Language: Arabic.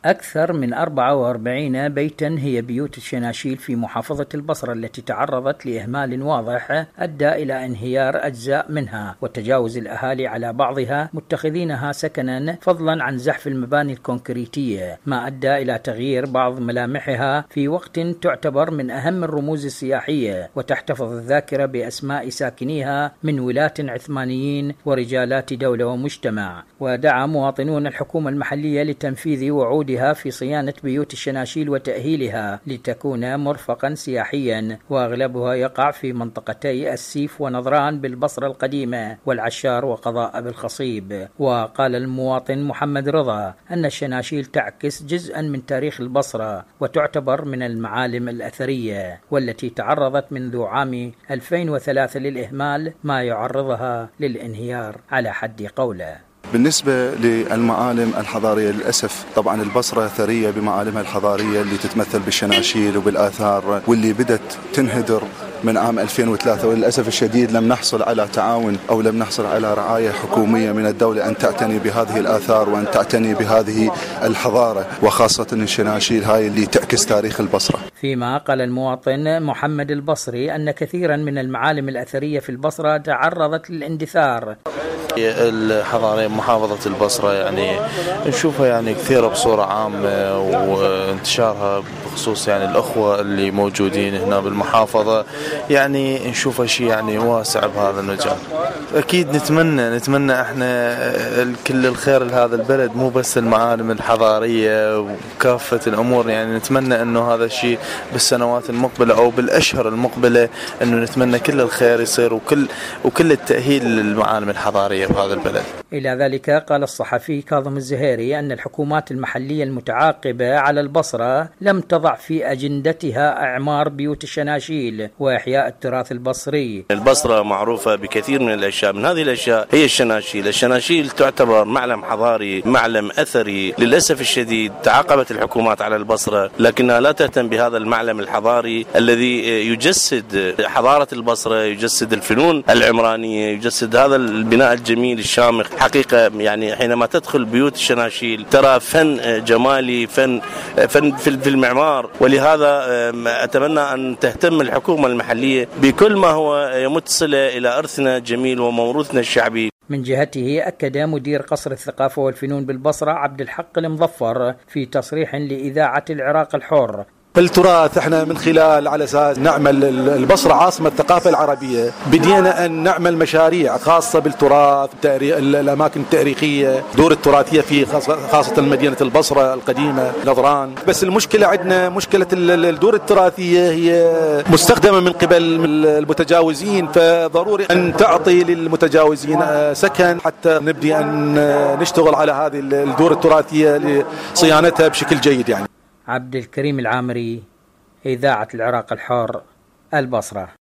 أكثر من 44 بيتا هي بيوت الشناشيل في محافظة البصرة التي تعرضت لإهمال واضح أدى إلى انهيار أجزاء منها وتجاوز الأهالي على بعضها متخذينها سكنا، فضلا عن زحف المباني الكونكريتية، ما أدى إلى تغيير بعض ملامحها في وقت تعتبر من أهم الرموز السياحية، وتحتفظ الذاكرة بأسماء ساكنيها من ولاة عثمانيين ورجالات دولة ومجتمع. ودعا مواطنون الحكومة المحلية لتنفيذ وعودها في صيانة بيوت الشناشيل وتأهيلها لتكون مرفقا سياحيا، وأغلبها يقع في منطقتي السيف ونظران بالبصرة القديمة والعشار وقضاء بالخصيب. وقال المواطن محمد رضا أن الشناشيل تعكس جزءا من تاريخ البصرة وتعتبر من المعالم الأثرية، والتي تعرضت منذ عام 2003 للإهمال، ما يعرضها للانهيار على حد قوله. بالنسبة للمعالم الحضارية للأسف طبعا البصرة ثرية بمعالمها الحضارية اللي تتمثل بالشناشيل وبالآثار، واللي بدت تنهدر من عام 2003، وللأسف الشديد لم نحصل على تعاون أو لم نحصل على رعاية حكومية من الدولة أن تعتني بهذه الآثار وأن تعتني بهذه الحضارة، وخاصة الشناشيل هاي اللي تعكس تاريخ البصرة. فيما قال المواطن محمد البصري أن كثيرا من المعالم الأثرية في البصرة تعرضت للاندثار. الحضارية محافظة البصرة يعني نشوفها يعني كثيرة بصورة عامة، وانتشارها بخصوص يعني الأخوة اللي موجودين هنا بالمحافظة، يعني نشوفها شيء يعني واسع بهذا المجال. أكيد نتمنى احنا كل الخير لهذا البلد، مو بس المعالم الحضارية وكافة الأمور، يعني نتمنى أنه هذا الشيء بالسنوات المقبلة أو بالأشهر المقبلة أنه نتمنى كل الخير يصير وكل التأهيل للمعالم الحضارية بهذا البلد. إلى ذلك قال الصحفي كاظم الزهيري أن الحكومات المحلية المتعاقبة على البصرة لم تضع في أجندتها إعمار بيوت الشناشيل وإحياء التراث البصري. البصرة معروفة بكثير من الأشياء، من هذه الأشياء هي الشناشيل. الشناشيل تعتبر معلم حضاري، معلم أثري. للأسف الشديد تعاقبت الحكومات على البصرة لكنها لا تهتم بهذا المعلم الحضاري الذي يجسد حضارة البصرة، يجسد الفنون العمرانية، يجسد هذا البناء الجميل الشامخ. حقيقة يعني حينما تدخل بيوت الشناشيل ترى فن جمالي، فن في المعمار، ولهذا أتمنى أن تهتم الحكومة المحلية بكل ما هو يمت صلة إلى إرثنا الجميل وموروثنا الشعبي. من جهته أكد مدير قصر الثقافة والفنون بالبصرة عبد الحق المظفر في تصريح لإذاعة العراق الحر: التراث احنا من خلال على اساس نعمل البصرة عاصمة الثقافة العربية، بدينا ان نعمل مشاريع خاصة بالتراث، الاماكن التاريخية، دور التراثية في خاصة مدينة البصرة القديمة نظران. بس المشكلة عندنا مشكلة الدور التراثية هي مستخدمة من قبل المتجاوزين، فضروري ان تعطي للمتجاوزين سكن حتى نبدي ان نشتغل على هذه الدور التراثية لصيانتها بشكل جيد. يعني عبد الكريم العامري، إذاعة العراق الحر، البصرة.